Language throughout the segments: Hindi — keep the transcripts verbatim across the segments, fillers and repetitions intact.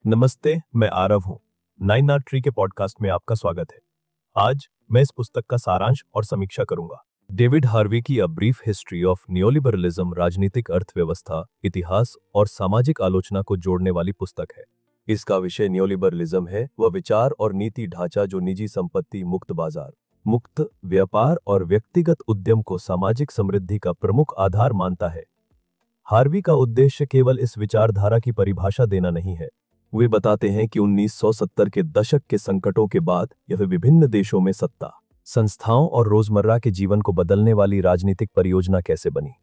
नमस्ते, मैं आरव हूँ। नाइन आर ट्री के पॉडकास्ट में आपका स्वागत है। आज मैं इस पुस्तक का सारांश और समीक्षा करूंगा। डेविड हार्वी की a brief history of neoliberalism राजनीतिक अर्थव्यवस्था, इतिहास और सामाजिक आलोचना को जोड़ने वाली पुस्तक है। इसका विषय नियोलिबरलिज्म है, वह विचार और नीति ढांचा जो निजी संपत्ति, मुक्त बाजार, मुक्त व्यापार और व्यक्तिगत उद्यम को सामाजिक समृद्धि का प्रमुख आधार मानता है। हार्वी का उद्देश्य केवल इस विचारधारा की परिभाषा देना नहीं है। वे बताते हैं कि उन्नीस सौ सत्तर के दशक के संकटों के बाद यह विभिन्न देशों में सत्ता, संस्थाओं और रोजमर्रा के जीवन को बदलने वाली राजनीतिक परियोजना कैसे बनी।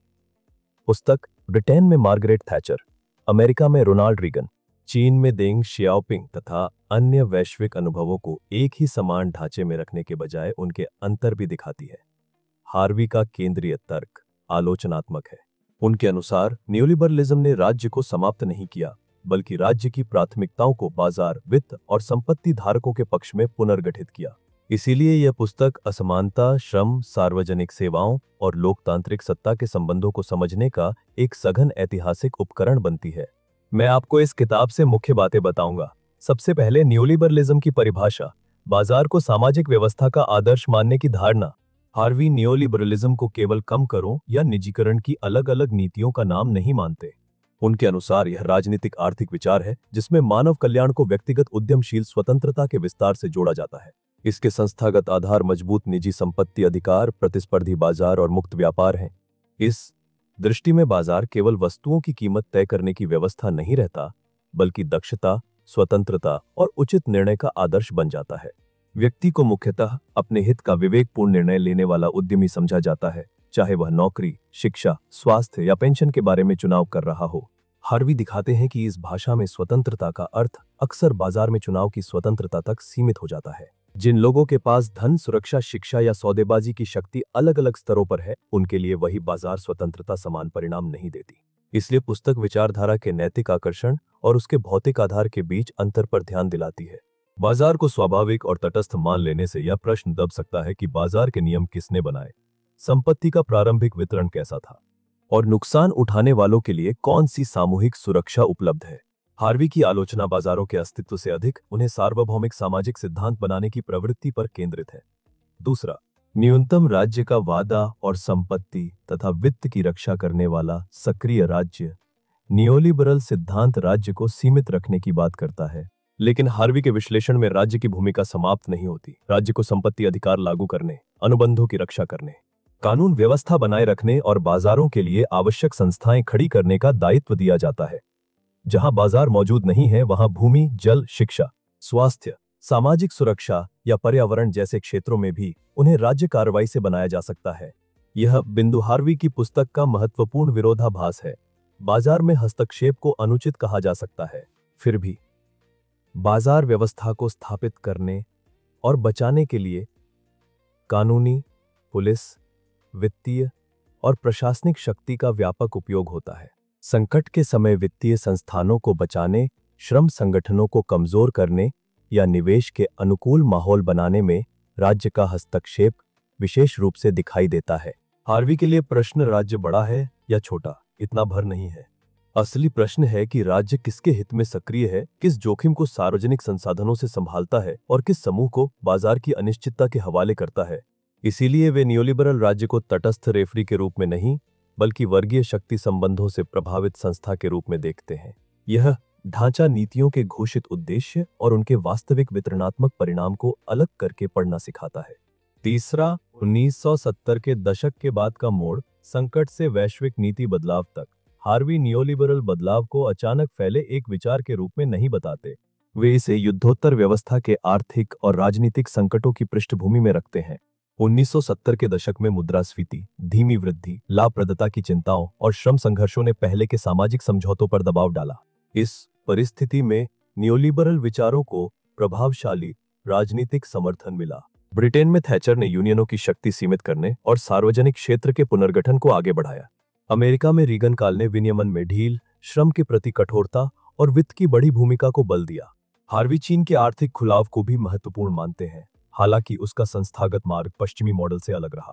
पुस्तक ब्रिटेन में मार्गरेट थैचर, अमेरिका में रोनाल्ड रीगन, चीन में देंग शियाओपिंग तथा अन्य वैश्विक अनुभवों को एक ही समान ढांचे में रखने के बजाय उनके अंतर भी दिखाती है। हार्वी का केंद्रीय तर्क आलोचनात्मक है। उनके अनुसार नियोलिबरलिज्म ने राज्य को समाप्त नहीं किया, बल्कि राज्य की प्राथमिकताओं को बाजार, वित्त और संपत्ति धारकों के पक्ष में पुनर्गठित किया। इसीलिए यह पुस्तक असमानता, श्रम, सार्वजनिक सेवाओं और लोकतांत्रिक सत्ता के संबंधों को समझने का एक सघन ऐतिहासिक उपकरण बनती है। मैं आपको इस किताब से मुख्य बातें बताऊंगा। सबसे पहले नियोलिबरलिज्म की परिभाषा, बाजार को सामाजिक व्यवस्था का आदर्श मानने की धारणा। हार्वी नियोलिबरलिज्म को केवल कम करों या निजीकरण की अलग अलग नीतियों का नाम नहीं मानते। उनके अनुसार यह राजनीतिक आर्थिक विचार है जिसमें मानव कल्याण को व्यक्तिगत उद्यमशील स्वतंत्रता के विस्तार से जोड़ा जाता है। इसके संस्थागत आधार मजबूत निजी संपत्ति अधिकार, प्रतिस्पर्धी बाजार और मुक्त व्यापार हैं। इस दृष्टि में बाजार केवल वस्तुओं की कीमत तय करने की व्यवस्था नहीं रहता, बल्कि दक्षता, स्वतंत्रता और उचित निर्णय का आदर्श बन जाता है। व्यक्ति को मुख्यतः अपने हित का विवेकपूर्ण निर्णय लेने वाला उद्यमी समझा जाता है, चाहे वह नौकरी, शिक्षा, स्वास्थ्य या पेंशन के बारे में चुनाव कर रहा हो। हार्वी दिखाते हैं कि इस भाषा में स्वतंत्रता का अर्थ अक्सर बाजार में चुनाव की स्वतंत्रता तक सीमित हो जाता है। जिन लोगों के पास धन, सुरक्षा, शिक्षा या सौदेबाजी की शक्ति अलग अलग स्तरों पर है, उनके लिए वही बाजार स्वतंत्रता समान परिणाम नहीं देती। इसलिए पुस्तक विचारधारा के नैतिक आकर्षण और उसके भौतिक आधार के बीच अंतर पर ध्यान दिलाती है। बाजार को स्वाभाविक और तटस्थ मान लेने से यह प्रश्न दब सकता है कि बाजार के नियम किसने बनाए, संपत्ति का प्रारंभिक वितरण कैसा था और नुकसान उठाने वालों के लिए कौन सी सामूहिक सुरक्षा उपलब्ध है। हार्वी की आलोचना बाजारों के अस्तित्व से अधिक उन्हें सार्वभौमिक सामाजिक सिद्धांत बनाने की प्रवृत्ति पर केंद्रित है। दूसरा, न्यूनतम राज्य का वादा और संपत्ति तथा वित्त की रक्षा करने वाला सक्रिय राज्य। नियोलिबरल सिद्धांत राज्य को सीमित रखने की बात करता है, लेकिन हार्वी के विश्लेषण में राज्य की भूमिका समाप्त नहीं होती। राज्य को संपत्ति अधिकार लागू करने, अनुबंधों की रक्षा करने, कानून व्यवस्था बनाए रखने और बाजारों के लिए आवश्यक संस्थाएं खड़ी करने का दायित्व दिया जाता है। जहां बाजार मौजूद नहीं है, वहां भूमि, जल, शिक्षा, स्वास्थ्य, सामाजिक सुरक्षा या पर्यावरण जैसे क्षेत्रों में भी उन्हें राज्य कार्रवाई से बनाया जा सकता है। यह बिंदु हार्वी की पुस्तक का महत्वपूर्ण विरोधाभास है। बाजार में हस्तक्षेप को अनुचित कहा जा सकता है, फिर भी बाजार व्यवस्था को स्थापित करने और बचाने के लिए कानूनी, पुलिस, वित्तीय और प्रशासनिक शक्ति का व्यापक उपयोग होता है। संकट के समय वित्तीय संस्थानों को बचाने, श्रम संगठनों को कमजोर करने या निवेश के अनुकूल माहौल बनाने में राज्य का हस्तक्षेप विशेष रूप से दिखाई देता है। हार्वी के लिए प्रश्न राज्य बड़ा है या छोटा इतना भर नहीं है। असली प्रश्न है कि राज्य किसके हित में सक्रिय है, किस जोखिम को सार्वजनिक संसाधनों से संभालता है और किस समूह को बाजार की अनिश्चितता के हवाले करता है। इसीलिए वे नियोलिबरल राज्य को तटस्थ रेफरी के रूप में नहीं, बल्कि वर्गीय शक्ति संबंधों से प्रभावित संस्था के रूप में देखते हैं। यह ढांचा नीतियों के घोषित उद्देश्य और उनके वास्तविक वितरणात्मक परिणाम को अलग करके पढ़ना सिखाता है। तीसरा, उन्नीस सौ सत्तर के दशक के बाद का मोड़, संकट से वैश्विक नीति बदलाव तक। हार्वी नियोलिबरल बदलाव को अचानक फैले एक विचार के रूप में नहीं बताते। वे इसे युद्धोत्तर व्यवस्था के आर्थिक और राजनीतिक संकटों की पृष्ठभूमि में रखते हैं। उन्नीस सौ सत्तर के दशक में मुद्रास्फीति, धीमी वृद्धि, लाभप्रदता की चिंताओं और श्रम संघर्षों ने पहले के सामाजिक समझौतों पर दबाव डाला। इस परिस्थिति में नियोलिबरल विचारों को प्रभावशाली राजनीतिक समर्थन मिला। ब्रिटेन में थैचर ने यूनियनों की शक्ति सीमित करने और सार्वजनिक क्षेत्र के पुनर्गठन को आगे बढ़ाया। अमेरिका में रीगन काल ने विनियमन में ढील, श्रम के प्रति कठोरता और वित्त की बड़ी भूमिका को बल दिया। हार्वी चीन के आर्थिक खुलाव को भी महत्वपूर्ण मानते हैं, हालांकि उसका संस्थागत मार्ग पश्चिमी मॉडल से अलग रहा।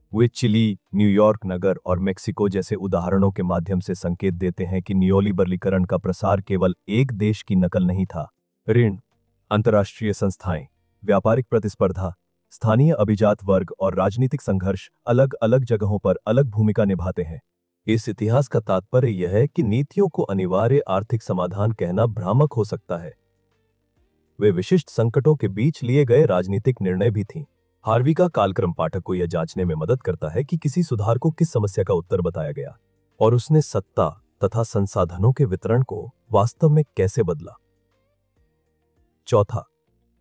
वे चिली, न्यूयॉर्क नगर और मेक्सिको जैसे उदाहरणों के माध्यम से संकेत देते हैं कि नियोलिबरलीकरण का प्रसार केवल एक देश की नकल नहीं था। ऋण, अंतर्राष्ट्रीय संस्थाएं, व्यापारिक प्रतिस्पर्धा, स्थानीय अभिजात वर्ग और राजनीतिक संघर्ष अलग अलग जगहों पर अलग भूमिका निभाते हैं। इस इतिहास का तात्पर्य यह है कि नीतियों को अनिवार्य आर्थिक समाधान कहना भ्रामक हो सकता है। वे विशिष्ट संकटों के बीच लिए गए राजनीतिक निर्णय भी थीं। हार्वी का कालक्रम पाठक को यह जांचने में मदद करता है कि किसी सुधार को किस समस्या का उत्तर बताया गया और उसने सत्ता तथा संसाधनों के वितरण को वास्तव में कैसे बदला। चौथा,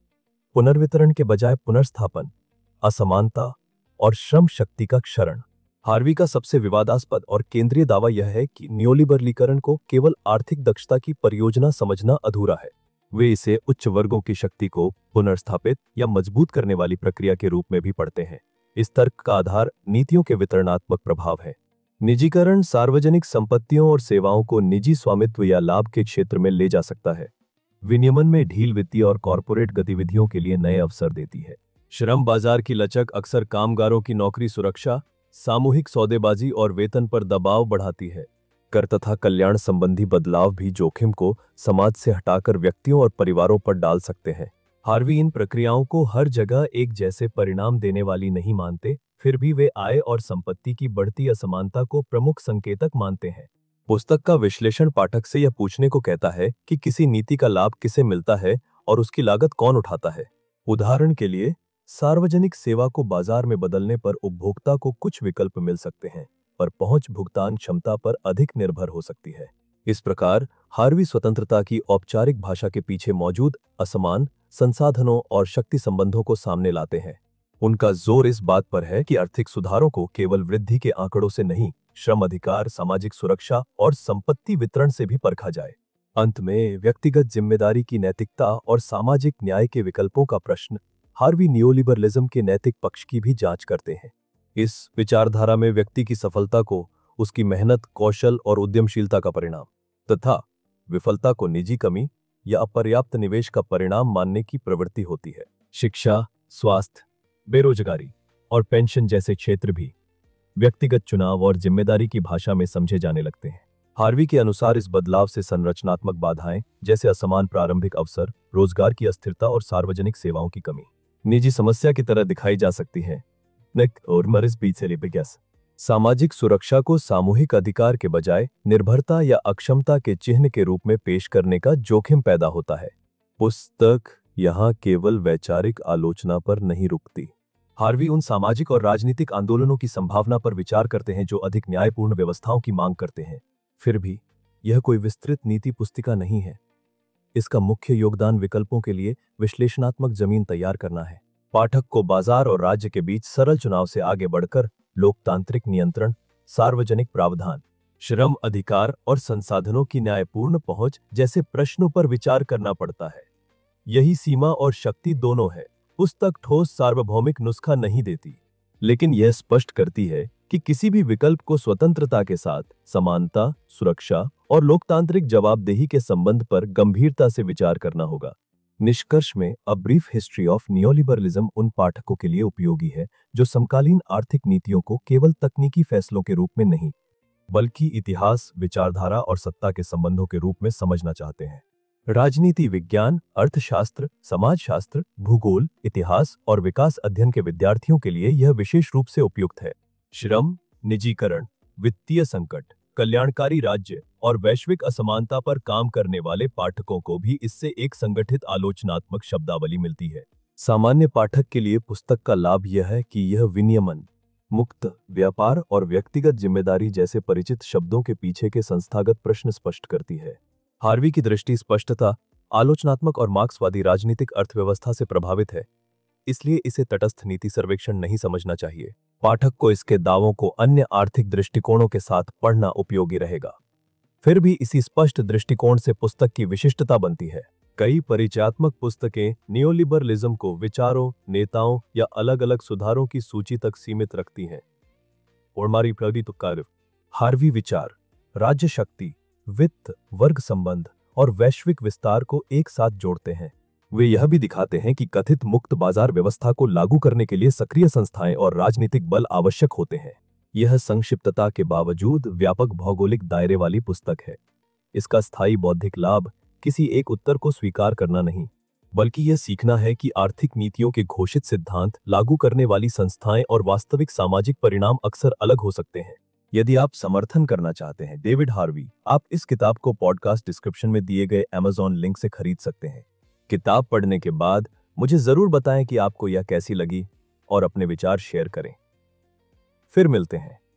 पुनर्वितरण के बजाय पुनर्स्थापन, असमानता और श्रम शक्ति का क्षरण। हार्वी का सबसे विवादास्पद और केंद्रीय दावा यह है कि नियोलिबरलीकरण को केवल आर्थिक दक्षता की परियोजना समझना अधूरा है। वे इसे उच्च वर्गों की शक्ति को पुनर्स्थापित या मजबूत करने वाली प्रक्रिया के रूप में भी पढ़ते हैं। इस तर्क का आधार नीतियों के वितरणात्मक प्रभाव है। निजीकरण सार्वजनिक संपत्तियों और सेवाओं को निजी स्वामित्व या लाभ के क्षेत्र में ले जा सकता है। विनियमन में ढील वित्तीय और कॉरपोरेट गतिविधियों के लिए नए अवसर देती है। श्रम बाजार की लचक अक्सर कामगारों की नौकरी सुरक्षा, सामूहिक सौदेबाजी और वेतन पर दबाव बढ़ाती है। कर तथा कल्याण संबंधी बदलाव भी जोखिम को समाज से हटाकर व्यक्तियों और परिवारों पर डाल सकते हैं। हार्वी इन प्रक्रियाओं को हर जगह एक जैसे परिणाम देने वाली नहीं मानते, फिर भी वे आय और संपत्ति की बढ़ती असमानता को प्रमुख संकेतक मानते हैं। पुस्तक का विश्लेषण पाठक से यह पूछने को कहता है कि किसी नीति का लाभ किसे मिलता है और उसकी लागत कौन उठाता है। उदाहरण के लिए, सार्वजनिक सेवा को बाजार में बदलने पर उपभोक्ता को कुछ विकल्प मिल सकते हैं, पर पहुंच भुगतान क्षमता पर अधिक निर्भर हो सकती है। इस प्रकार हार्वी स्वतंत्रता की औपचारिक भाषा के पीछे मौजूद असमान संसाधनों और शक्ति संबंधों को सामने लाते हैं। उनका जोर इस बात पर है कि आर्थिक सुधारों को केवल वृद्धि के आंकड़ों से नहीं, श्रम अधिकार, सामाजिक सुरक्षा और संपत्ति वितरण से भी परखा जाए। अंत में व्यक्तिगत जिम्मेदारी की नैतिकता और सामाजिक न्याय के विकल्पों का प्रश्न हार्वी नियोलिबरलिज्म के नैतिक पक्ष की भी जांच करते हैं। इस विचारधारा में व्यक्ति की सफलता को उसकी मेहनत, कौशल और उद्यमशीलता का परिणाम तथा विफलता को निजी कमी या अपर्याप्त निवेश का परिणाम मानने की प्रवृत्ति होती है। शिक्षा, स्वास्थ्य, बेरोजगारी और पेंशन जैसे क्षेत्र भी व्यक्तिगत चुनाव और जिम्मेदारी की भाषा में समझे जाने लगते हैं। हार्वी के अनुसार इस बदलाव से संरचनात्मक बाधाएं जैसे असमान प्रारंभिक अवसर, रोजगार की अस्थिरता और सार्वजनिक सेवाओं की कमी निजी समस्या की तरह दिखाई जा सकती है। नेक और मरिस बीच सामाजिक सुरक्षा को सामूहिक अधिकार के बजाय निर्भरता या अक्षमता के चिन्ह के रूप में पेश करने का जोखिम पैदा होता है। पुस्तक यहाँ केवल वैचारिक आलोचना पर नहीं रुकती। हार्वी उन सामाजिक और राजनीतिक आंदोलनों की संभावना पर विचार करते हैं जो अधिक न्यायपूर्ण व्यवस्थाओं की मांग करते हैं। फिर भी यह कोई विस्तृत नीति पुस्तिका नहीं है। इसका मुख्य योगदान विकल्पों के लिए विश्लेषणात्मक जमीन तैयार करना है। पाठक को बाजार और राज्य के बीच सरल चुनाव से आगे बढ़कर लोकतांत्रिक नियंत्रण, सार्वजनिक प्रावधान, श्रम अधिकार और संसाधनों की न्यायपूर्ण पहुंच जैसे प्रश्नों पर विचार करना पड़ता है। यही सीमा और शक्ति दोनों है। पुस्तक ठोस सार्वभौमिक नुस्खा नहीं देती, लेकिन यह स्पष्ट करती है कि किसी भी विकल्प को स्वतंत्रता के साथ समानता, सुरक्षा और लोकतांत्रिक जवाबदेही के संबंध पर गंभीरता से विचार करना होगा। निष्कर्ष में a brief history of neoliberalism उन पाठकों के लिए उपयोगी है जो समकालीन आर्थिक नीतियों को केवल तकनीकी फैसलों के रूप में नहीं, बल्कि इतिहास, विचारधारा और सत्ता के संबंधों के रूप में समझना चाहते हैं। राजनीति विज्ञान, अर्थशास्त्र, समाजशास्त्र, भूगोल, इतिहास और विकास अध्ययन के विद्यार्थियों के लिए यह विशेष रूप से उपयुक्त है। श्रम, निजीकरण, वित्तीय संकट, कल्याणकारी राज्य और वैश्विक असमानता पर काम करने वाले पाठकों को भी इससे एक संगठित आलोचनात्मक शब्दावली मिलती है। सामान्य पाठक के लिए पुस्तक का लाभ यह है कि यह विनियमन, मुक्त व्यापार और व्यक्तिगत जिम्मेदारी जैसे परिचित शब्दों के पीछे के संस्थागत प्रश्न स्पष्ट करती है। हार्वी की दृष्टि स्पष्टता, आलोचनात्मक और मार्क्सवादी राजनीतिक अर्थव्यवस्था से प्रभावित है, इसलिए इसे तटस्थ नीति सर्वेक्षण नहीं समझना चाहिए। पाठक को इसके दावों को अन्य आर्थिक दृष्टिकोणों के साथ पढ़ना उपयोगी रहेगा। फिर भी इसी स्पष्ट दृष्टिकोण से पुस्तक की विशिष्टता बनती है। कई परिचयात्मक पुस्तकें नियोलिबरलिज्म को विचारों, नेताओं या अलग-अलग सुधारों की सूची तक सीमित रखती हैं। ओरमारी प्रगति तुकार हार्वी विचार, राज्य शक्ति, वित्त, वर्ग संबंध और वैश्विक विस्तार को एक साथ जोड़ते हैं। वे यह भी दिखाते हैं कि कथित मुक्त बाजार व्यवस्था को लागू करने के लिए सक्रिय संस्थाएं और राजनीतिक बल आवश्यक होते हैं। यह संक्षिप्तता के बावजूद व्यापक भौगोलिक दायरे वाली पुस्तक है। इसका स्थायी बौद्धिक लाभ किसी एक उत्तर को स्वीकार करना नहीं, बल्कि यह सीखना है कि आर्थिक नीतियों के घोषित सिद्धांत, लागू करने वाली संस्थाएं और वास्तविक सामाजिक परिणाम अक्सर अलग हो सकते हैं। यदि आप समर्थन करना चाहते हैं डेविड हार्वी, आप इस किताब को पॉडकास्ट डिस्क्रिप्शन में दिए गए अमेज़न लिंक से खरीद सकते हैं। किताब पढ़ने के बाद मुझे जरूर बताएं कि आपको यह कैसी लगी और अपने विचार शेयर करें। फिर मिलते हैं।